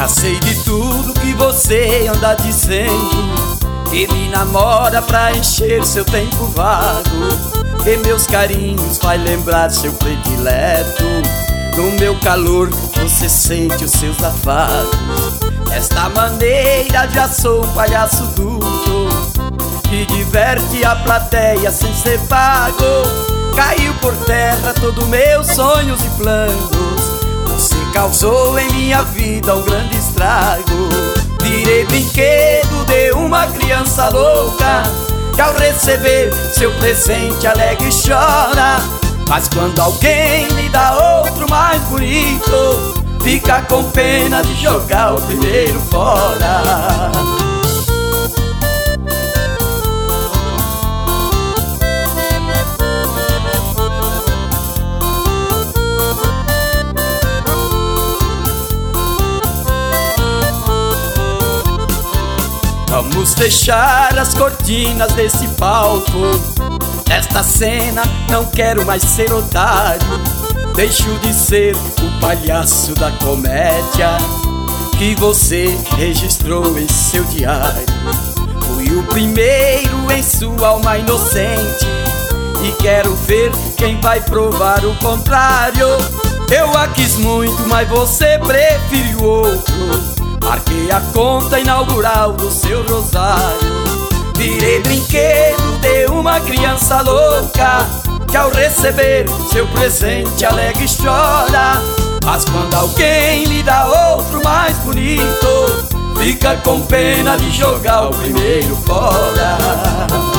Já sei de tudo que você anda dizendo, que me namora pra encher seu tempo vago, que meus carinhos vai lembrar seu predileto. No meu calor você sente os seus afagos. Desta maneira já sou um palhaço duro, que diverte a plateia sem ser pago. Caiu por terra todos meus sonhos e planos. Você causou em minha vida um grande estrago. Virei brinquedo de uma criança louca, que ao receber seu presente alegre chora. Mas quando alguém lhe dá outro mais bonito, fica com pena de jogar o primeiro fora. Vamos fechar as cortinas desse palco. Nesta cena não quero mais ser otário. Deixo de ser o palhaço da comédia que você registrou em seu diário. Fui o primeiro em sua alma inocente, e quero ver quem vai provar o contrário. Eu a quis muito, mas você preferiu outro. Marquei a conta inaugural do seu rosário. Virei brinquedo de uma criança louca, que ao receber seu presente alegre chora. Mas quando alguém lhe dá outro mais bonito, fica com pena de jogar o primeiro fora.